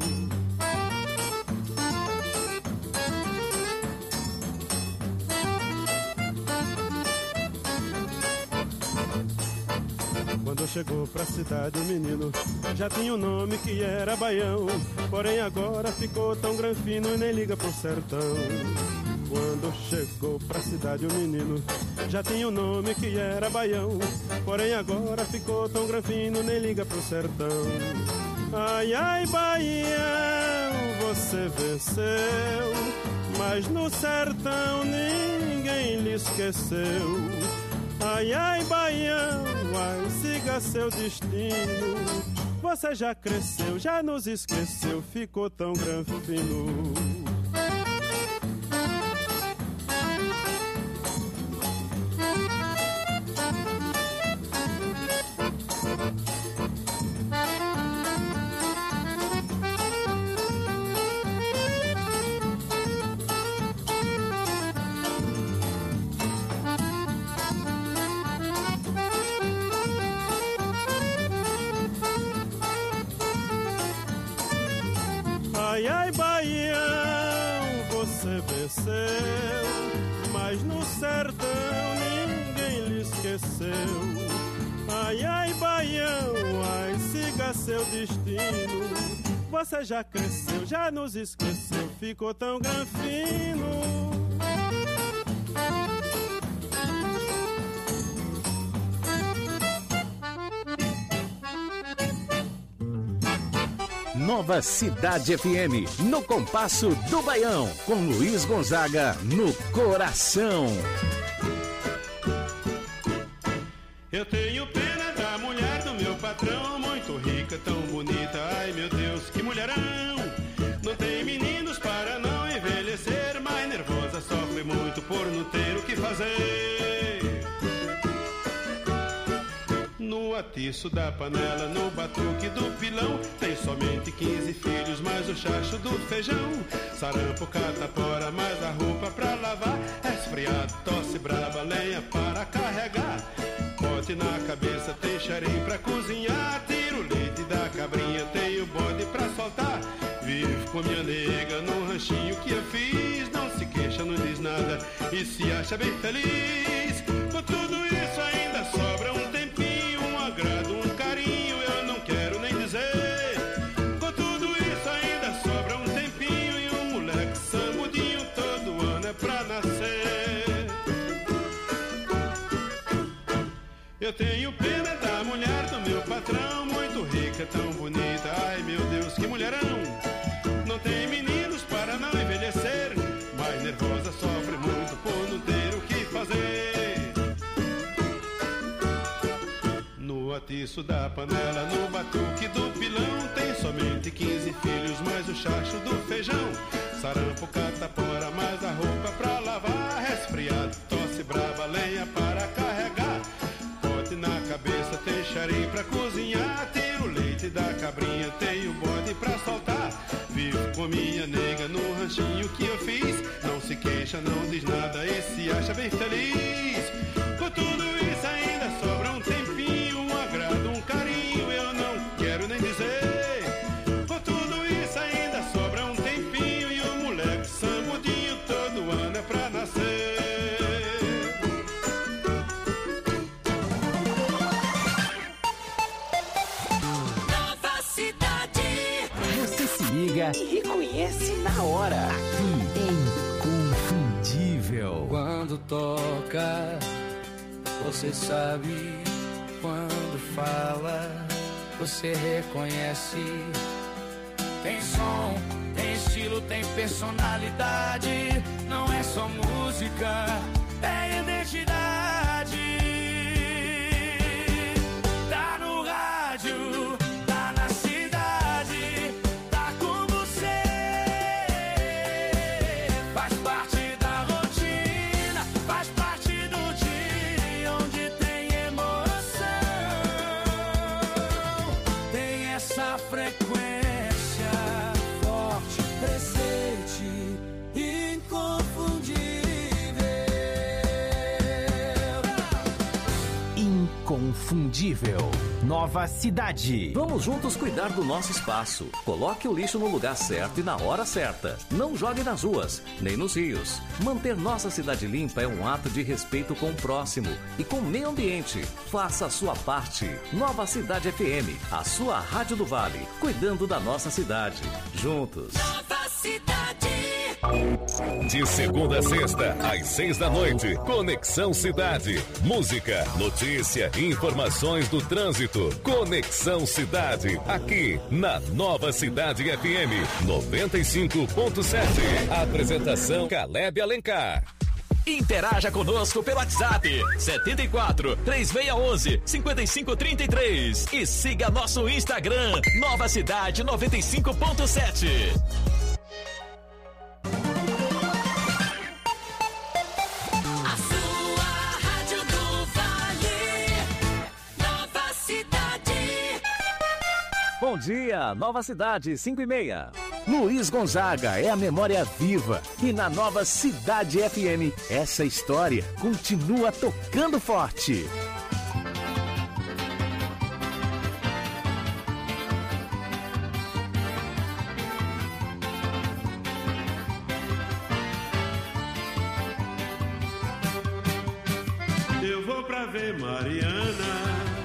Quando chegou pra cidade o menino já tinha um nome que era Baião, porém agora ficou tão granfino e nem liga pro sertão. Quando chegou pra cidade o menino já tinha um nome que era Baião, porém agora ficou tão granfino, nem liga pro sertão. Ai, ai, Baião, você venceu, mas no sertão ninguém lhe esqueceu. Ai, ai, Baião, ai, siga seu destino. Você já cresceu, já nos esqueceu, ficou tão granfino. Ai, ai, Baião, você venceu, mas no sertão ninguém lhe esqueceu. Ai, ai, Baião, ai, siga seu destino. Você já cresceu, já nos esqueceu, ficou tão granfino. Nova Cidade F M, no compasso do Baião, com Luiz Gonzaga no coração. Eu tenho pena da mulher do meu patrão, muito rica, tão bonita, ai meu Deus, que mulherão. Não tem meninos para não envelhecer, mas nervosa, sofre muito por não ter o que fazer. No atiço da panela, no batuque do pilão, tem somente quinze filhos, mais o chacho do feijão. Sarampo, catapora, mais a roupa pra lavar. Resfriado, tosse braba, lenha para carregar. Pote na cabeça, tem xarim pra cozinhar. Tiro o leite da cabrinha, tem o bode pra soltar. Vivo com minha nega no ranchinho que eu fiz. Não se queixa, não diz nada e se acha bem feliz. Com tudo isso ainda sobra um tempinho, um agrado, um carinho, eu não quero nem dizer. Com tudo isso ainda sobra um tempinho e um moleque sambudinho todo ano é pra nascer. Eu tenho pena da mulher do meu patrão, muito rica, tão bonita, ai meu Deus, que mulherão. Não tem meninos para não envelhecer, mas nervosa, sofre muito por não ter o que fazer. No atiço da panela, no batuque do pilão, tem somente quinze filhos, mais o chacho do feijão. Sarampo, catapora, mais a roupa pra lavar. Resfriado, tosse braba, lenha para carregar. Pote na cabeça, tem xarim pra cozinhar. Tiro o leite da cabrinha, tem o bode pra soltar. Vivo com minha nega no ranchinho que eu fiz. Não se queixa, não diz nada e se acha bem feliz. Com tudo isso ainda sobra um tempinho, um agrado, um carinho, eu não quero nem dizer. Com tudo isso ainda sobra um tempinho e o moleque sambudinho todo ano é pra nascer. Nova Cidade. Você se liga e reconhece na hora. Aqui é inconfundível. Quando toca, você sabe quando fala, você reconhece. Tem som, tem estilo, tem personalidade. Não é só música, é identidade. Tá no rádio, tá na cidade, tá com você. Faz parte da rotina, faz parte do dia onde tem emoção. Tem essa frequência forte, presente, inconfundível. Inconfundível. Nova Cidade. Vamos juntos cuidar do nosso espaço. Coloque o lixo no lugar certo e na hora certa. Não jogue nas ruas, nem nos rios. Manter nossa cidade limpa é um ato de respeito com o próximo e com o meio ambiente. Faça a sua parte. Nova Cidade F M, a sua rádio do Vale, cuidando da nossa cidade. Juntos. Nova Cidade. De segunda a sexta, às seis da noite, Conexão Cidade. Música, notícia, informações do trânsito. Conexão Cidade, aqui na Nova Cidade F M noventa e cinco ponto sete. Apresentação Caleb Alencar. Interaja conosco pelo WhatsApp setenta e quatro, três seis um um, cinco cinco três três e siga nosso Instagram Nova Cidade noventa e cinco ponto sete. Bom dia, Nova Cidade, cinco e meia. Luiz Gonzaga é a memória viva. E na Nova Cidade F M, essa história continua tocando forte. Eu vou pra ver Mariana,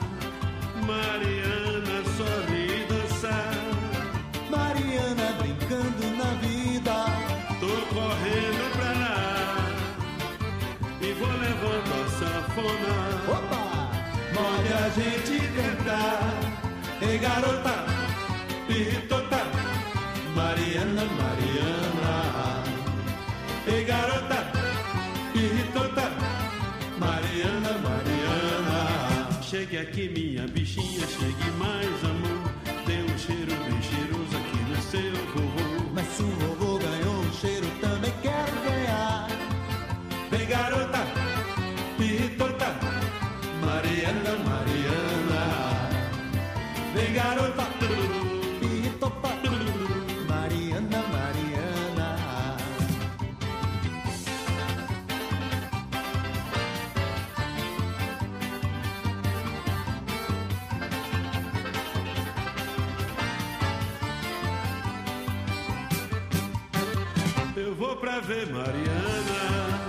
Mariana sorri dançar. Mariana brincando na vida. Tô correndo pra lá e vou levando a sanfona. Opa! Mole a gente cantar. Ei garota, pirritota, Mariana, Mariana. Ei garota, pirritota, Mariana, Mariana. Chegue aqui minha bichinha, chegue mais amor. Dê um cheiro bem cheiroso aqui no seu vovô. Mas se o vovô ganhou um cheiro, também quero ganhar. Vem garota, pirritota, Mariana, Mariana. Vem garota, pirritota, Mariana, Mariana. eu vou pra ver Mariana,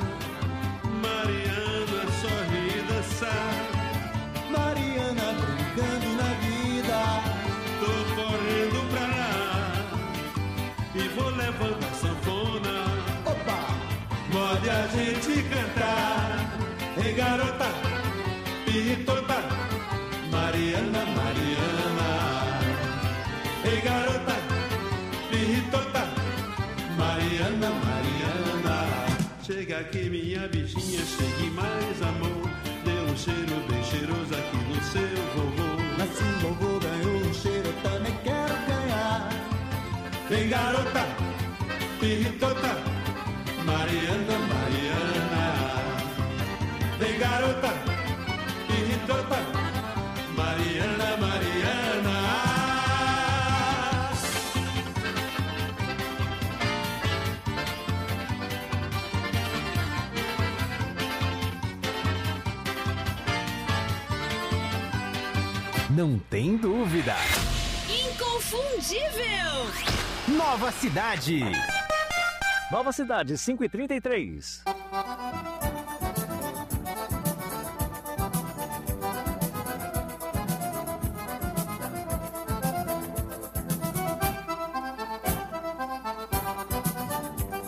Mariana sorri dançar. Mariana brincando na vida. Tô correndo pra lá e vou levando a sanfona. Opa! Pode a gente cantar. Ei garota, pirritota, Mariana, Mariana. Ei garota, pirritota, Mariana, Mariana. Chega aqui minha bichinha, chegue mais amor. Dê um cheiro bem cheiroso aqui no seu vovô. Mas se o vovô ganhou um cheiro, eu também quero ganhar. Vem garota, pirritota, Mariana, Mariana. Vem garota, pirritota, Mariana, Mariana. Não tem dúvida. Inconfundível. Nova Cidade. Nova Cidade, cinco e trinta e três.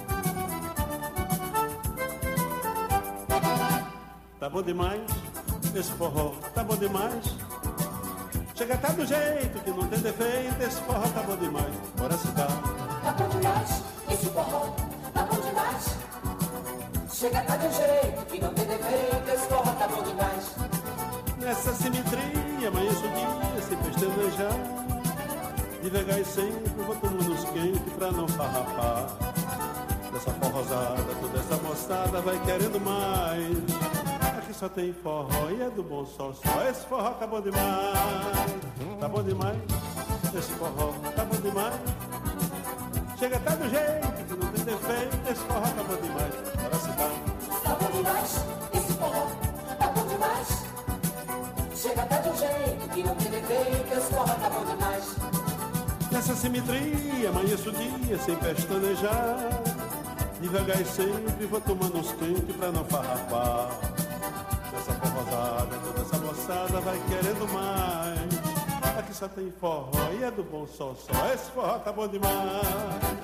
Tá bom demais? esse forró tá bom demais. Chega tá do jeito que não tem defeito, esse forró tá bom demais. Bora se dar. Tá bom demais, esse forró tá bom demais. Chega tá de um jeito que não tem defeito, esse forró tá bom demais. Nessa simetria, amanheço o dia sem pestanejar. Devagar e sempre vou tomando uns quentes pra não farrapar. Dessa forrosada, toda essa moçada vai querendo mais. Aqui só tem forró e é do bom só, só. Esse forró tá bom demais, tá bom demais. Esse forró tá bom demais. Chega tá do jeito que não tem defeito, esse forró tá bom demais. Bora se dar. Tá bom demais, esse forró tá bom demais. Chega tá de um jeito que não tem defeito, esse forró tá bom demais. Nessa simetria, amanheço o dia sem pestanejar. Devagar e sempre vou tomando uns quentes pra não farrapar. Essa forrosada, toda essa moçada vai querendo mais. Aqui só tem forró e é do bom só, só. Esse forró tá bom demais.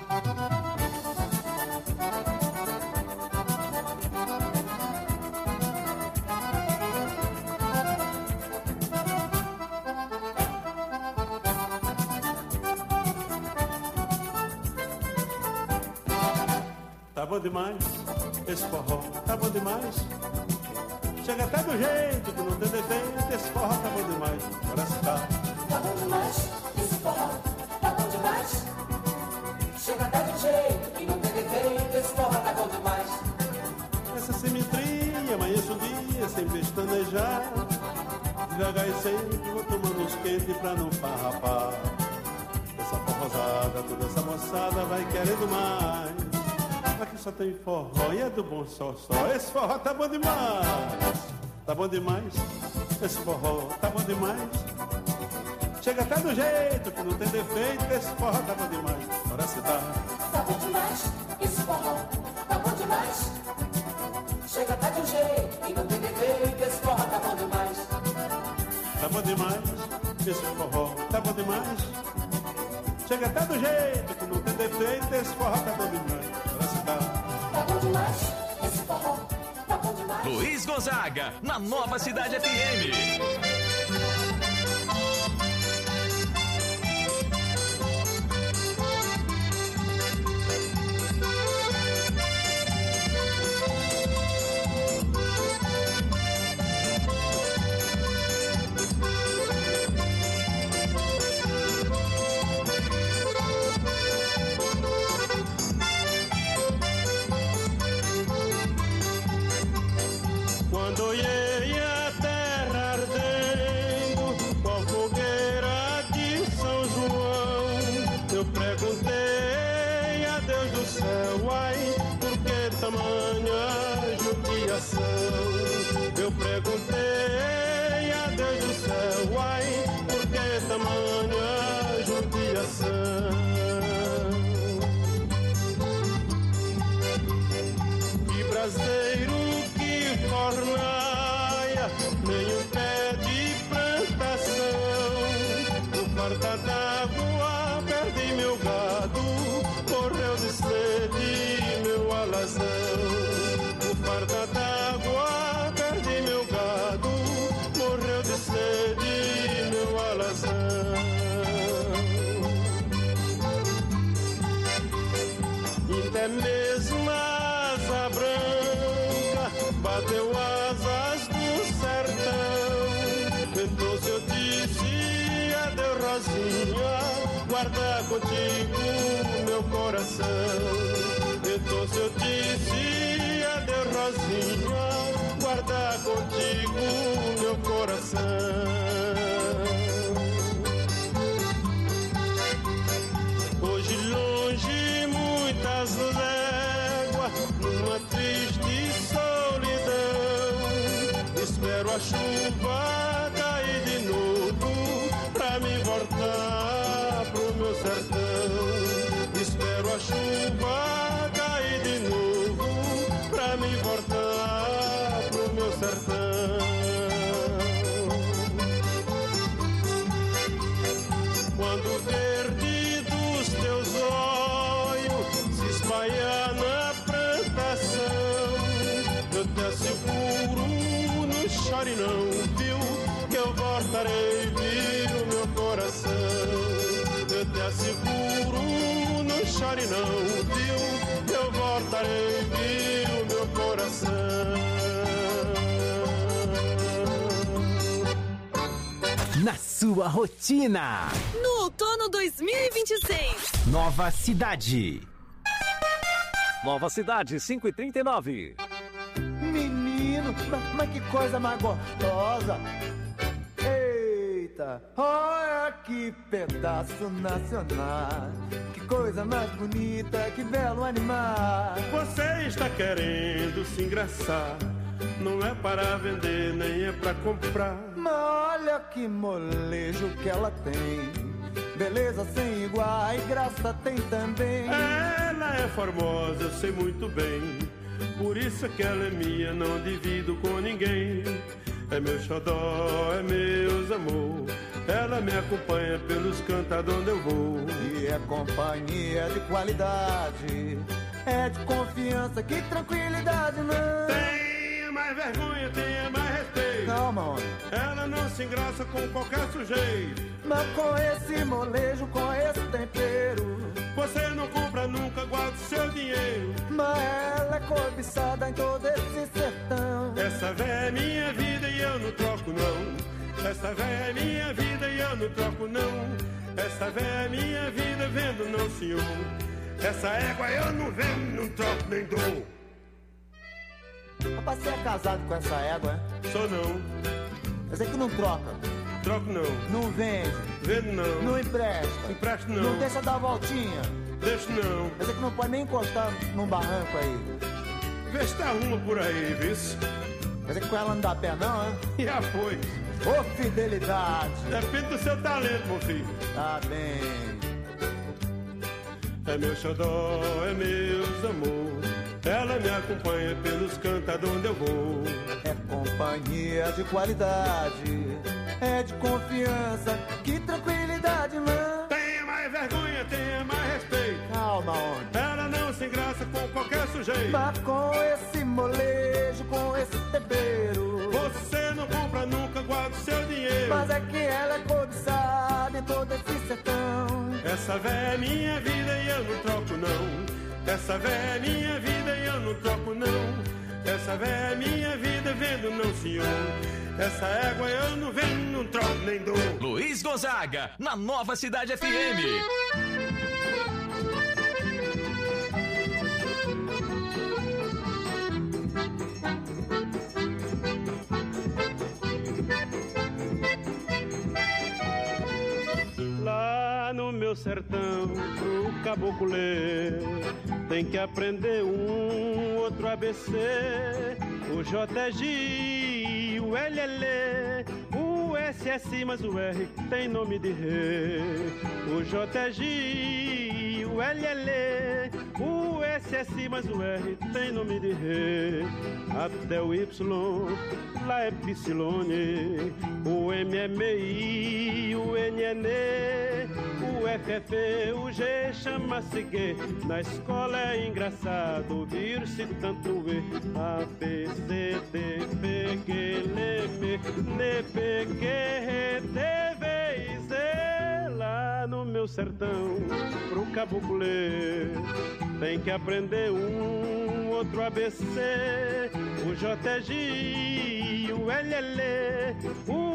Tá bom demais, esse forró tá bom demais. Chega até do jeito que não tem defeito, esse forró tá bom demais. Bora se dar. Tá bom demais, esse forró tá bom demais. Chega até do jeito que não tem defeito, esse forró tá bom demais. Essa simetria, amanheço o dia sem pestanejar. Devagar e sempre vou tomando uns quentes pra não farrapar. Essa forrosada, toda essa moçada vai querendo mais. Aqui só tem forró e é do bom só, só. Esse forró tá bom demais. Tá bom demais. Esse forró tá bom demais. Chega até do jeito que não tem defeito, esse forró tá bom demais. Bora se dar. Tá bom demais, esse forró tá bom demais. Chega até de um jeito que não tem defeito, esse forró tá bom demais. Tá bom demais, esse forró tá bom demais. Chega até do jeito que não tem defeito, esse forró tá bom demais. Tá bom demais, esse forró tá bom demais. Luiz Gonzaga, na Nova Cidade F M. Quando olhei a terra ardendo, qual fogueira de São João, eu perguntei a Deus do céu, ai, por que tamanha judiação? Eu perguntei a Deus do céu, ai, por que tamanha judiação? Que braseiro fornaia, nem um pé de plantação. No farta d'água perdi meu gado, morreu de sede meu alazão. No farta d'água perdi meu gado, morreu de sede meu alazão. Até mesmo a asa branca bateu asas do sertão. Então se eu disse adeus Rosinha, guarda contigo meu coração. Então se eu disse adeus Rosinha, guarda contigo meu coração. Hoje longe muitas léguas, numa triste solidão, espero a chuva cair de novo pra me voltar pro meu sertão. Espero a chuva cair de novo pra me voltar pro meu sertão. Quando verde dos teus olhos se espalhar na plantação, eu te asseguro no chorinão, não viu, eu voltarei, viu, meu coração. Na sua rotina. No outono dois mil e vinte e seis. Nova Cidade. Nova Cidade, cinco e trinta e nove. Menino, mas, mas que coisa mais gostosa. Eita, olha que pedaço nacional. Que coisa mais bonita, que belo animal. Você está querendo se engraçar. Não é para vender, nem é para comprar. Mas olha que molejo que ela tem. Beleza sem igual e graça tem também. Ela é formosa, eu sei muito bem. Por isso que ela é minha, não divido com ninguém. É meu xodó, é meus amor. Ela me acompanha pelos cantos onde eu vou. E é companhia de qualidade. É de confiança, que tranquilidade não. Tenha mais vergonha, tenha mais respeito. Calma, homem. Ela não se engraça com qualquer sujeito. Mas com esse molejo, com esse tempero, você não compra nunca, guarda o seu dinheiro. Mas ela é cobiçada em todo esse sertão. Essa véia é minha vida e eu não troco não. Essa véia é minha vida e eu não troco não. Essa véia é minha vida, vendo não senhor. Essa égua eu não vendo, não troco nem dou. Rapaz, você é casado com essa égua, é? Sou não. Quer dizer que não troca? Troco não. Não vende? Vendo não. Não empresta? Empresto não. Não deixa dar a voltinha? Deixo não. Quer dizer que não pode nem encostar num barranco aí? Vê se tá uma por aí, viu? Quer dizer que com ela não dá pé não, hein? Já foi. Ô, fidelidade! Depende do seu talento, meu filho. Tá bem. É meu xodó, é meus amor. Ela me acompanha pelos cantos onde eu vou. É companhia de qualidade. É de confiança, que tranquilidade não. Tenha mais vergonha, tenha mais respeito. Calma, homem. Ela não se engraça com qualquer sujeito. Mas com esse molejo, com esse tempero, você não compra nunca, guarda o seu dinheiro. Mas é que ela é cobiçada em todo esse sertão. Essa véia é minha vida e eu não troco não. Essa véia é minha vida e eu não troco não. Essa véia é minha vida, vendo não senhor. Essa égua eu não vendo, não troco nem dou. Luiz Gonzaga, na Nova Cidade F M. Lá no meu sertão, o caboclo lê, tem que aprender um outro A B C. O J é G, o L é Lê, o S é Si, mas o R tem nome de Rê. O J é G, o L é Lê, o S é Si, mas o R tem nome de Rê. Até o Y, lá é Psilone, o M é M I, o N é Nê, o F é F, o G chama-se G. Na escola é engraçado ouvir-se tanto E. A, B, C, D, F, G, L, M, N, P, Q, R, T, V e Z. Lá no meu sertão, pro caboclo ler, tem que aprender um outro A B C. O J é G, o L é Lê, o